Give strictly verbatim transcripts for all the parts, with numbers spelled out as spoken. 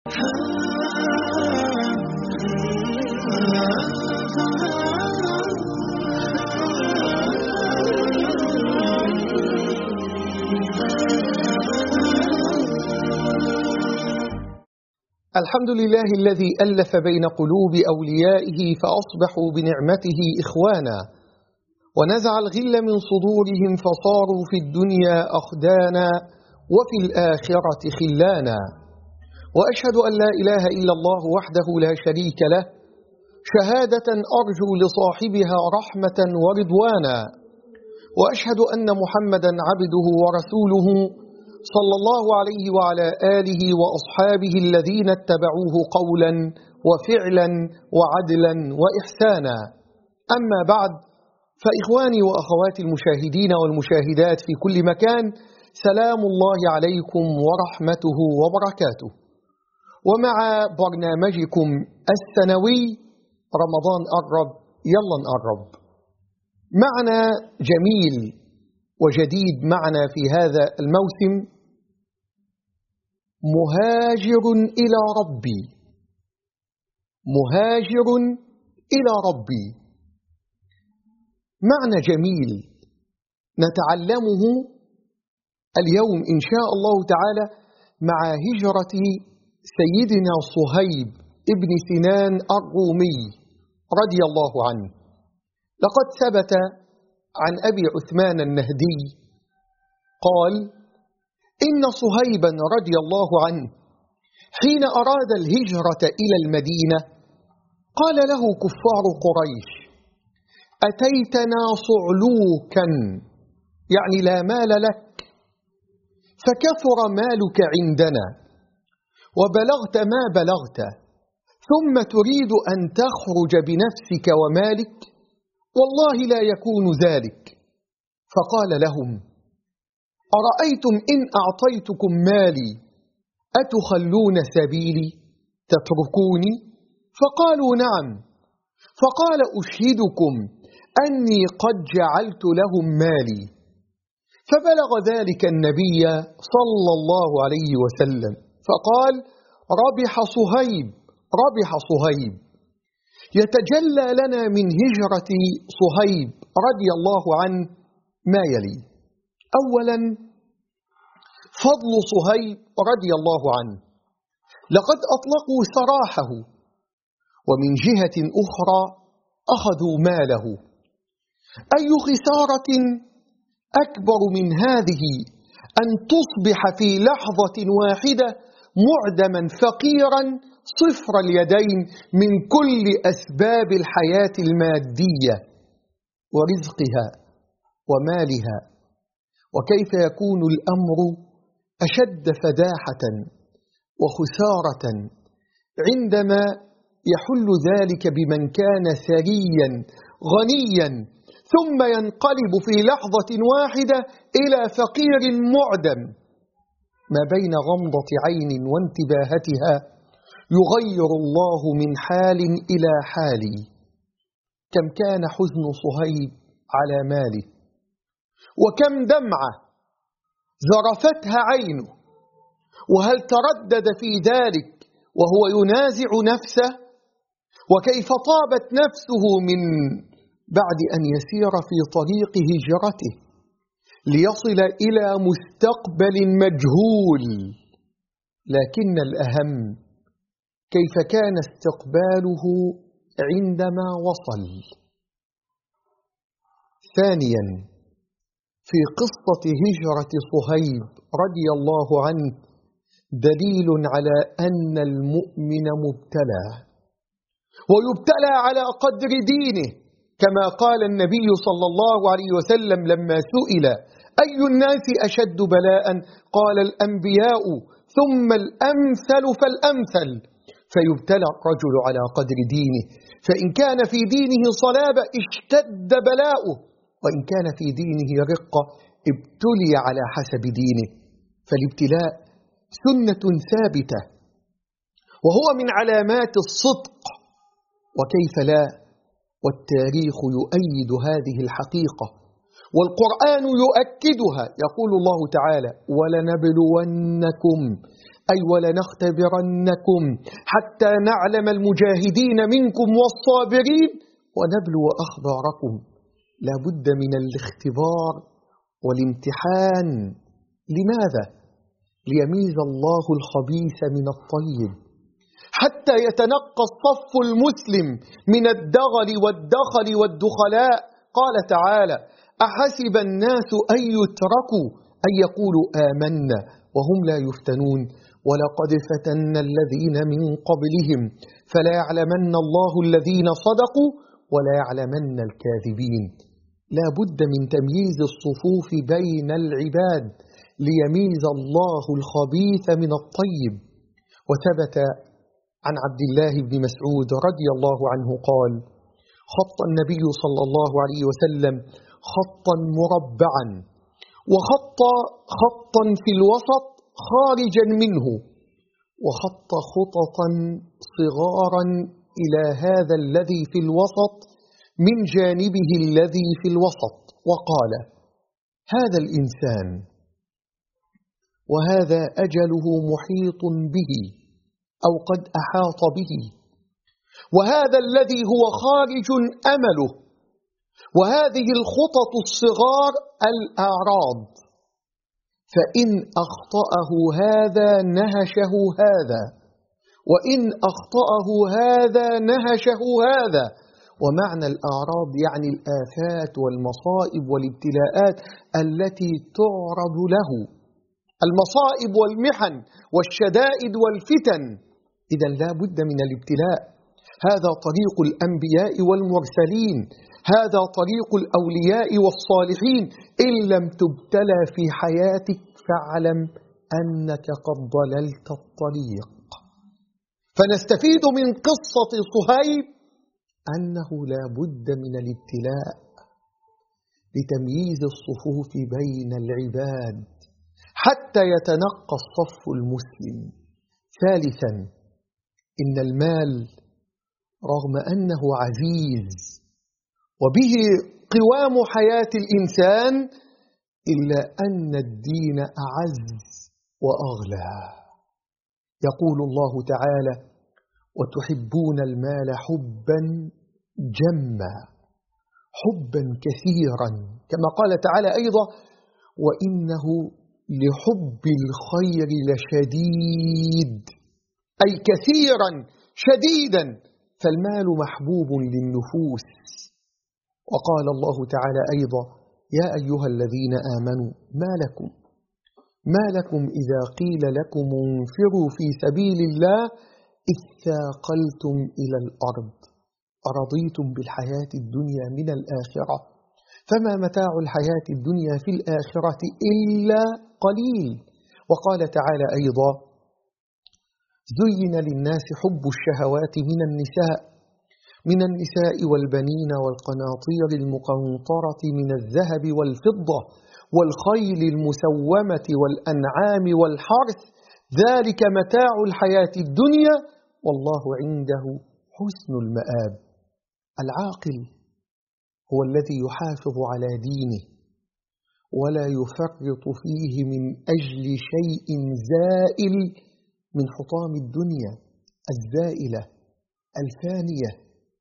الحمد لله الذي ألف بين قلوب أوليائه فأصبحوا بنعمته إخوانا، ونزع الغل من صدورهم فصاروا في الدنيا أخدانا وفي الآخرة خلانا. وأشهد أن لا إله إلا الله وحده لا شريك له، شهادة أرجو لصاحبها رحمة ورضوانا. وأشهد أن محمدا عبده ورسوله صلى الله عليه وعلى آله وأصحابه الذين اتبعوه قولا وفعلا وعدلا وإحسانا. أما بعد، فإخواني وأخواتي المشاهدين والمشاهدات في كل مكان، سلام الله عليكم ورحمته وبركاته. ومع برنامجكم السنوي رمضان قرب يلا نقرب، معنى جميل وجديد معنا في هذا الموسم: مهاجر إلى ربي. مهاجر إلى ربي معنى جميل نتعلمه اليوم إن شاء الله تعالى مع هجرة سيدنا صهيب ابن سنان الرومي رضي الله عنه. لقد ثبت عن أبي عثمان النهدي قال: إن صهيبا رضي الله عنه حين أراد الهجرة إلى المدينة قال له كفار قريش: أتيتنا صعلوكا، يعني لا مال لك، فكثر مالك عندنا وبلغت ما بلغت، ثم تريد أن تخرج بنفسك ومالك؟ والله لا يكون ذلك. فقال لهم: أرأيتم إن أعطيتكم مالي أتخلون سبيلي تتركوني؟ فقالوا: نعم. فقال: أشهدكم أني قد جعلت لهم مالي. فبلغ ذلك النبي صلى الله عليه وسلم فقال: ربح صهيب، ربح صهيب. يتجلى لنا من هجرة صهيب رضي الله عنه ما يلي: أولا، فضل صهيب رضي الله عنه، لقد أطلقوا سراحه، ومن جهة أخرى أخذوا ماله. أي خسارة أكبر من هذه أن تصبح في لحظة واحدة معدما فقيرا صفر اليدين من كل أسباب الحياة المادية ورزقها ومالها. وكيف يكون الأمر أشد فداحة وخسارة عندما يحل ذلك بمن كان ثريا غنيا ثم ينقلب في لحظة واحدة إلى فقير معدم. ما بين غمضة عين وانتباهتها يغير الله من حال إلى حال. كم كان حزن صهيب على ماله، وكم دمعة ذرفتها عينه، وهل تردد في ذلك وهو ينازع نفسه؟ وكيف طابت نفسه من بعد أن يسير في طريق هجرته ليصل إلى مستقبل مجهول. لكن الأهم كيف كان استقباله عندما وصل. ثانيا، في قصة هجرة صهيب رضي الله عنه دليل على أن المؤمن مبتلى، ويبتلى على قدر دينه، كما قال النبي صلى الله عليه وسلم لما سئل: أي الناس أشد بلاء؟ قال: الأنبياء ثم الأمثل فالأمثل. فيبتلى الرجل على قدر دينه، فإن كان في دينه صلابة اشتد بلاؤه، وإن كان في دينه رقة ابتلي على حسب دينه. فالابتلاء سنة ثابتة، وهو من علامات الصدق، وكيف لا، والتاريخ يؤيد هذه الحقيقة، والقرآن يؤكدها. يقول الله تعالى: ولنبلونكم أي ولنختبرنكم حتى نعلم المجاهدين منكم والصابرين ونبلو أخباركم. لا بد من الاختبار والامتحان. لماذا؟ ليميز الله الخبيث من الطيب، حتى يتنقى الصف المسلم من الدغل والدخل والدخلاء. قال تعالى: أحسب الناس أن يتركوا أن يقولوا آمنا وهم لا يفتنون ولقد فتنا الذين من قبلهم فلا يعلمن الله الذين صدقوا ولا يعلمن الكاذبين. لا بد من تمييز الصفوف بين العباد ليميز الله الخبيث من الطيب. وثبت عن عبد الله بن مسعود رضي الله عنه قال: خط النبي صلى الله عليه وسلم خطا مربعا وخط خطا في الوسط خارجا منه وخط خططا صغارا إلى هذا الذي في الوسط من جانبه الذي في الوسط، وقال: هذا الإنسان وهذا أجله محيط به أو قد أحاط به، وهذا الذي هو خارج أمله، وهذه الخطط الصغار الأعراض، فإن أخطأه هذا نهشه هذا، وإن أخطأه هذا نهشه هذا. ومعنى الأعراض يعني الآفات والمصائب والابتلاءات التي تعرض له، المصائب والمحن والشدائد والفتن. إذن لا بد من الابتلاء. هذا طريق الأنبياء والمرسلين، هذا طريق الأولياء والصالحين. إن لم تبتلى في حياتك فاعلم أنك قد ضللت الطريق. فنستفيد من قصة صهيب أنه لا بد من الابتلاء لتمييز الصفوف بين العباد حتى يتنقى الصف المسلم. ثالثا، إن المال رغم أنه عزيز وبه قوام حياة الإنسان إلا أن الدين أعز وأغلى. يقول الله تعالى: وتحبون المال حبا جما، حبا كثيرا، كما قال تعالى أيضا: وإنه لحب الخير لشديد، أي كثيرا شديدا، فالمال محبوب للنفوس. وقال الله تعالى أيضا: يا أيها الذين آمنوا ما لكم ما لكم إذا قيل لكم انفروا في سبيل الله اثاقلتم إلى الأرض أرضيتم بالحياة الدنيا من الآخرة فما متاع الحياة الدنيا في الآخرة إلا قليل. وقال تعالى أيضا: زين للناس حب الشهوات من النساء من النساء والبنين والقناطير المقنطرة من الذهب والفضة والخيل المسومة والأنعام والحرث ذلك متاع الحياة الدنيا والله عنده حسن المآب. العاقل هو الذي يحافظ على دينه ولا يفرط فيه من أجل شيء زائل من حطام الدنيا الزائلة الفانية.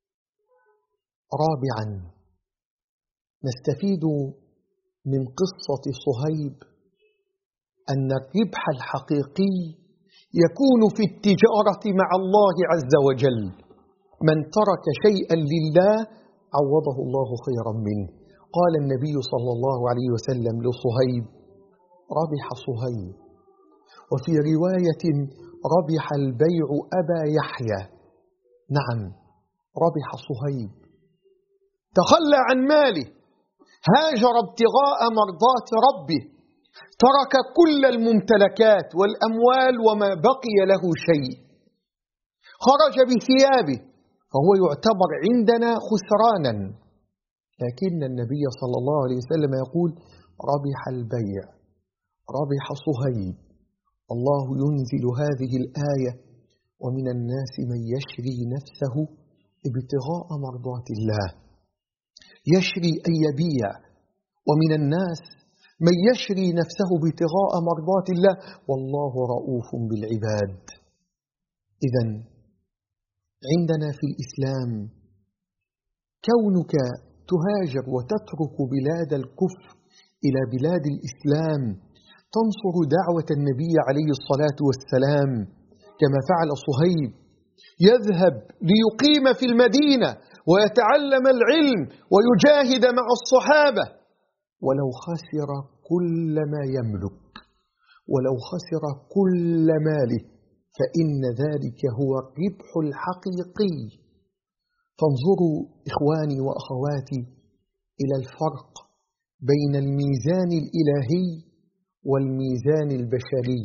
رابعا، نستفيد من قصة صهيب أن الربح الحقيقي يكون في التجارة مع الله عز وجل. من ترك شيئا لله عوضه الله خيرا منه. قال النبي صلى الله عليه وسلم لصهيب: ربح صهيب. وفي رواية: ربح البيع أبا يحيى. نعم، ربح صهيب، تخلى عن ماله، هاجر ابتغاء مرضات ربه، ترك كل الممتلكات والأموال وما بقي له شيء، خرج بثيابه، فهو يعتبر عندنا خسرانا، لكن النبي صلى الله عليه وسلم يقول: ربح البيع، ربح صهيب. الله ينزل هذه الآية: ومن الناس من يشري نفسه ابتغاء مرضات الله، يشري أن يبيع. ومن الناس من يشري نفسه ابتغاء مرضات الله والله رؤوف بالعباد. إذن عندنا في الإسلام كونك تهاجر وتترك بلاد الكفر إلى بلاد الإسلام تنصر دعوة النبي عليه الصلاة والسلام، كما فعل صهيب، يذهب ليقيم في المدينة ويتعلم العلم ويجاهد مع الصحابة، ولو خسر كل ما يملك، ولو خسر كل ماله، فإن ذلك هو الربح الحقيقي. فانظروا إخواني وأخواتي إلى الفرق بين الميزان الإلهي والميزان البشري.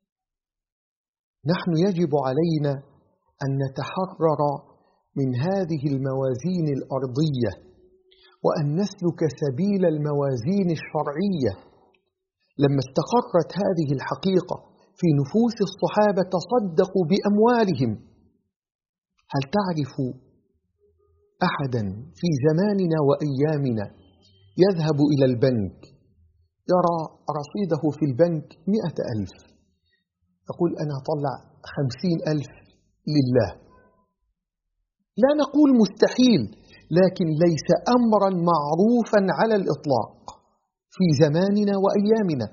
نحن يجب علينا أن نتحرر من هذه الموازين الأرضية وأن نسلك سبيل الموازين الشرعية. لما استقرت هذه الحقيقة في نفوس الصحابة تصدقوا بأموالهم. هل تعرف أحدا في زماننا وأيامنا يذهب إلى البنك يرى رصيده في البنك مئة ألف، يقول أنا أطلع خمسين ألف لله؟ لا نقول مستحيل، لكن ليس أمرا معروفا على الإطلاق في زماننا وأيامنا.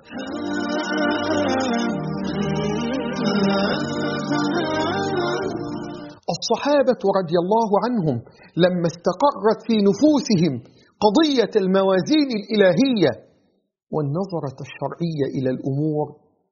الصحابة رضي الله عنهم لما استقرت في نفوسهم قضية الموازين الإلهية والنظرة الشرعية إلى الأمور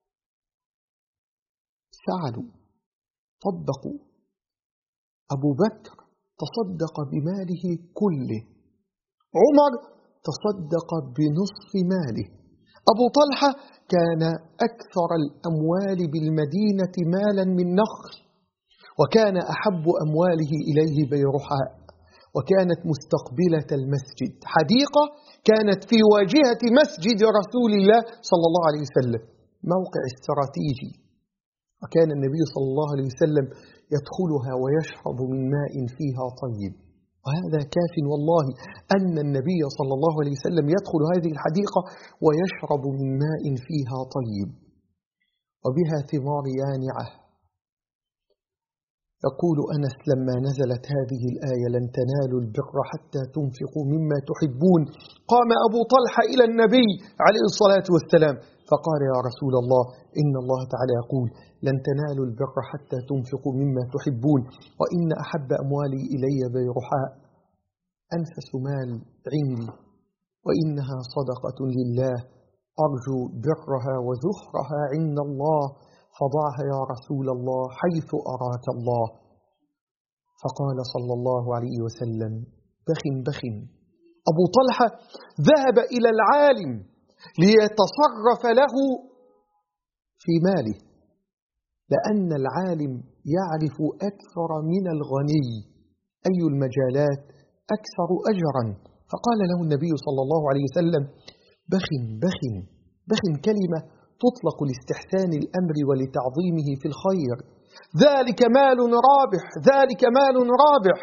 فعلوا، طبقوا. أبو بكر تصدق بماله كله، عمر تصدق بنصف ماله، أبو طلحة كان أكثر الأموال بالمدينة مالا من نخل، وكان أحب أمواله إليه بيرحاء، وكانت مستقبلة المسجد، حديقة كانت في واجهة مسجد رسول الله صلى الله عليه وسلم، موقع استراتيجي، وكان النبي صلى الله عليه وسلم يدخلها ويشرب من ماء فيها طيب. وهذا كاف والله أن النبي صلى الله عليه وسلم يدخل هذه الحديقة ويشرب من ماء فيها طيب وبها ثمار يانعة. يقول أنس لما نزلت هذه الآية لن تنالوا البر حتى تنفقوا مما تحبون، قام أبو طلحة إلى النبي عليه الصلاة والسلام فقال يا رسول الله إن الله تعالى يقول لن تنالوا البر حتى تنفقوا مما تحبون، وإن أحب أموالي إلي بيرحاء، أنفس مال عندي، وإنها صدقة لله أرجو برها وزخرها عند الله، فضعها يا رسول الله حيث أراك الله. فقال صلى الله عليه وسلم بخ بخ. أبو طلحة ذهب إلى العالم ليتصرف له في ماله، لأن العالم يعرف أكثر من الغني أي المجالات أكثر أجرا. فقال له النبي صلى الله عليه وسلم بخ بخ. بخ كلمة تطلق لاستحسان الأمر ولتعظيمه في الخير، ذلك مال رابح، ذلك مال رابح.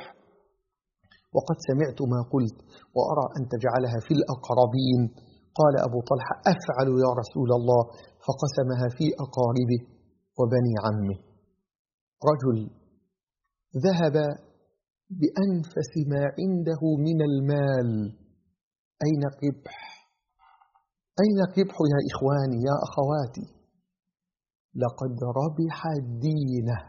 وقد سمعت ما قلت وأرى أن تجعلها في الأقربين. قال أبو طلحة أفعل يا رسول الله، فقسمها في أقاربه وبني عمه. رجل ذهب بأنفس ما عنده من المال. أين الربح؟ أين الربح يا إخواني يا أخواتي؟ لقد ربح دينه،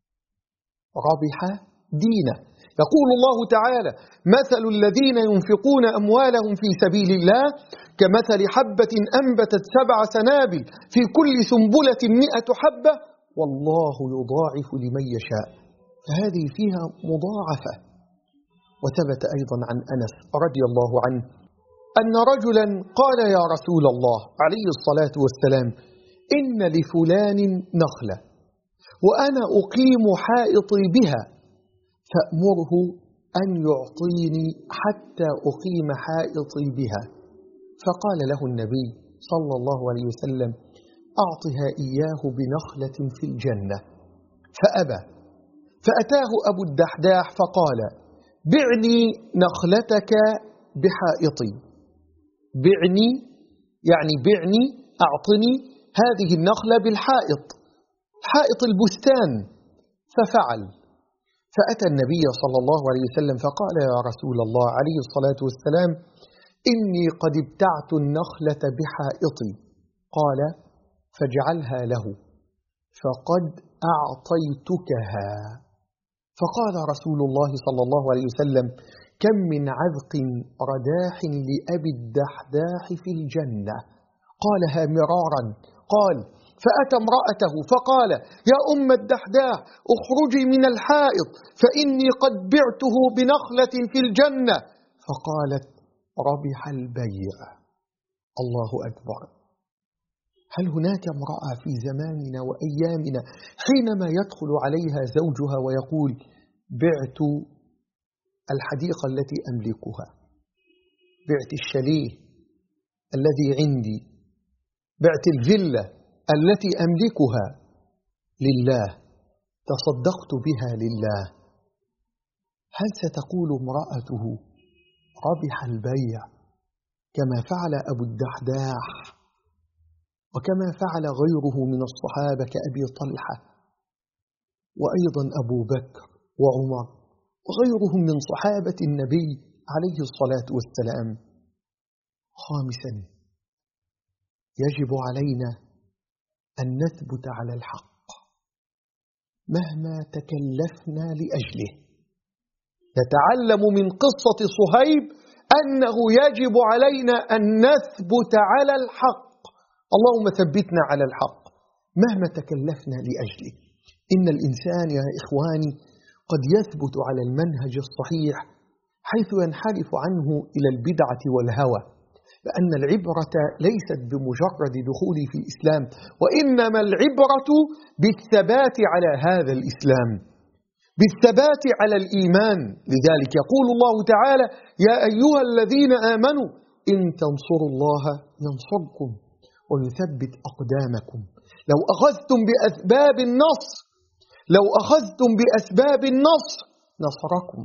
ربح دينه. يقول الله تعالى مثل الذين ينفقون أموالهم في سبيل الله كمثل حبة أنبتت سبع سنابل في كل سنبلة مئة حبة والله يضاعف لمن يشاء. فهذه فيها مضاعفة. وثبت أيضا عن أنس رضي الله عنه أن رجلا قال يا رسول الله عليه الصلاة والسلام إن لفلان نخلة وأنا أقيم حائطي بها فأمره أن يعطيني حتى أقيم حائطي بها. فقال له النبي صلى الله عليه وسلم أعطها إياه بنخلة في الجنة، فأبى. فأتاه أبو الدحداح فقال بعني نخلتك بحائطي، بعني يعني بعني، أعطني هذه النخلة بالحائط، حائط البستان. ففعل، فأتى النبي صلى الله عليه وسلم فقال: يا رسول الله عليه الصلاة والسلام، إني قد ابتعت النخلة بحائطي. قال: فاجعلها له، فقد أعطيتكها. فقال رسول الله صلى الله عليه وسلم: كم من عذق رداح لأبي الدحداح في الجنة. قالها مرارا. قال: فأتى امرأته فقال: يا أم الدحداح، اخرجي من الحائط فإني قد بعته بنخلة في الجنة. فقالت: ربح البيع. الله أكبر. هل هناك امرأة في زماننا وأيامنا حينما يدخل عليها زوجها ويقول: بعت الحديقة التي أملكها، بعت الشاليه الذي عندي، بعت الفيلا التي أملكها لله، تصدقت بها لله، هل ستقول امرأته: ربح البيع، كما فعل أبو الدحداح وكما فعل غيره من الصحابة كأبي طلحة وأيضا أبو بكر وعمر وغيرهم من صحابة النبي عليه الصلاة والسلام؟ خامسا، يجب علينا أن نثبت على الحق مهما تكلفنا لأجله. نتعلم من قصة صهيب أنه يجب علينا أن نثبت على الحق. اللهم ثبتنا على الحق مهما تكلفنا لأجله. إن الإنسان يا إخواني قد يثبت على المنهج الصحيح حيث ينحرف عنه إلى البدعة والهوى، لأن العبرة ليست بمجرد دخولي في الإسلام، وإنما العبرة بالثبات على هذا الإسلام، بالثبات على الإيمان. لذلك يقول الله تعالى: يا أيها الذين آمنوا إن تنصروا الله ينصركم ويثبت أقدامكم. لو أخذتم بأسباب النصر لو أخذتم بأسباب النصر نصركم،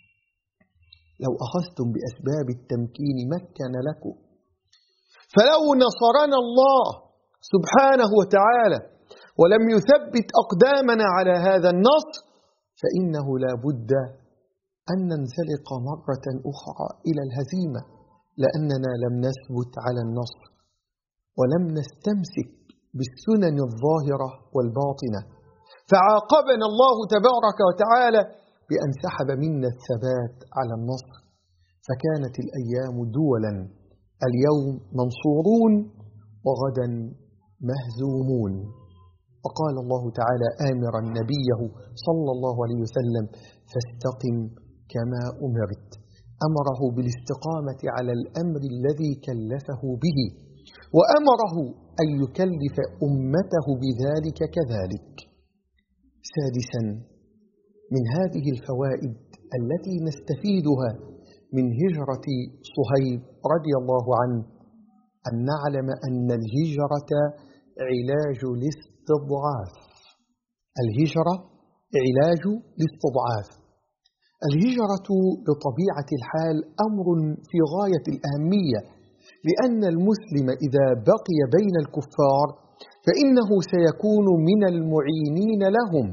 لو أخذتم بأسباب التمكين مكن لكم. فلو نصرنا الله سبحانه وتعالى ولم يثبت أقدامنا على هذا النصر فإنه لا بد أن ننزلق مرة أخرى إلى الهزيمة، لأننا لم نثبت على النصر ولم نستمسك بالسنن الظاهرة والباطنة، فعاقبنا الله تبارك وتعالى بأن سحب منا الثبات على النصر. فكانت الأيام دولا، اليوم منصورون وغدا مهزومون. وقال الله تعالى آمرا نبيه صلى الله عليه وسلم: فاستقم كما أمرت. أمره بالاستقامة على الأمر الذي كلفه به، وأمره أن يكلف أمته بذلك كذلك. سادسا، من هذه الفوائد التي نستفيدها من هجرة صهيب رضي الله عنه أن نعلم أن الهجرة علاج الاستضعاف. الهجرة علاج الاستضعاف. الهجرة بطبيعة الحال أمر في غاية الأهمية، لأن المسلم إذا بقي بين الكفار فإنه سيكون من المعينين لهم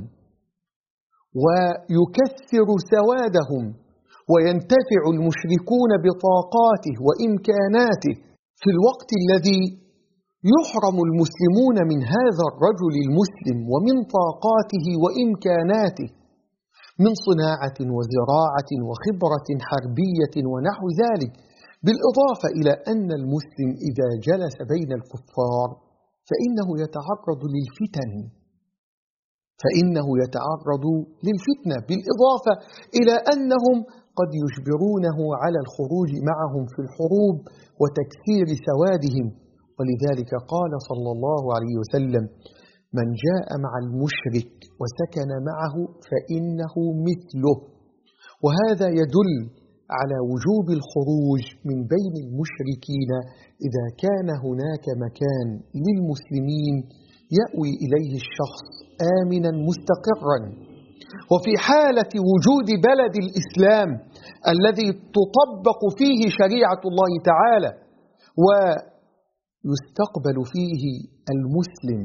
ويكثر سوادهم، وينتفع المشركون بطاقاته وإمكاناته في الوقت الذي يحرم المسلمون من هذا الرجل المسلم ومن طاقاته وإمكاناته من صناعة وزراعة وخبرة حربية ونحو ذلك، بالإضافة إلى أن المسلم إذا جلس بين الكفار فإنه يتعرض للفتن فإنه يتعرض للفتنة بالإضافة إلى أنهم قد يجبرونه على الخروج معهم في الحروب وتكثير سوادهم. ولذلك قال صلى الله عليه وسلم: من جاء مع المشرك وسكن معه فإنه مثله. وهذا يدل على وجوب الخروج من بين المشركين إذا كان هناك مكان للمسلمين يأوي إليه الشخص آمنا مستقرا. وفي حالة وجود بلد الإسلام الذي تطبق فيه شريعة الله تعالى يستقبل فيه المسلم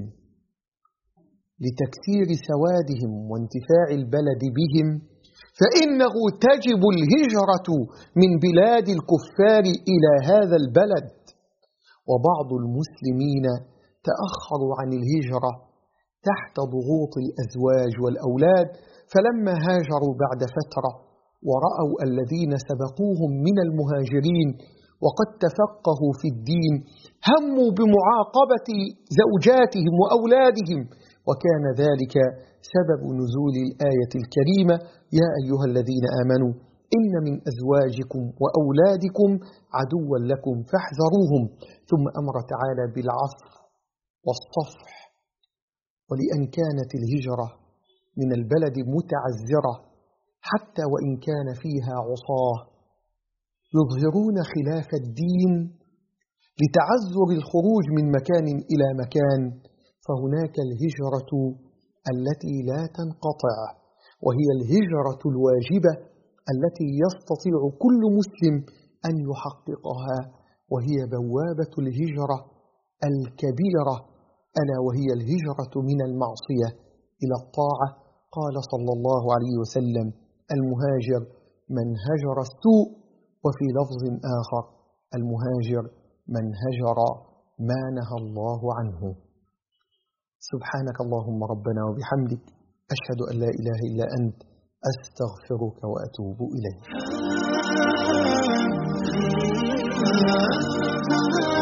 لتكثير سوادهم وانتفاع البلد بهم، فإنه تجب الهجرة من بلاد الكفار إلى هذا البلد. وبعض المسلمين تأخروا عن الهجرة تحت ضغوط الأزواج والأولاد، فلما هاجروا بعد فترة ورأوا الذين سبقوهم من المهاجرين وقد تفقهوا في الدين هموا بمعاقبة زوجاتهم وأولادهم، وكان ذلك سبب نزول الآية الكريمة: يا أيها الذين آمنوا إن من أزواجكم وأولادكم عدوا لكم فاحذروهم. ثم أمر تعالى بالعفو والصفح. ولأن كانت الهجرة من البلد متعذرة حتى وإن كان فيها عصاة يظهرون خلاف الدين لتعذر الخروج من مكان إلى مكان، فهناك الهجرة التي لا تنقطع، وهي الهجرة الواجبة التي يستطيع كل مسلم أن يحققها، وهي بوابة الهجرة الكبيرة، ألا وهي الهجرة من المعصية إلى الطاعة. قال صلى الله عليه وسلم: المهاجر من هجر السوء، وفي لفظ آخر: المهاجر من هجر ما نهى الله عنه. سبحانك اللهم ربنا وبحمدك، أشهد أن لا إله إلا أنت، أستغفرك وأتوب إليك.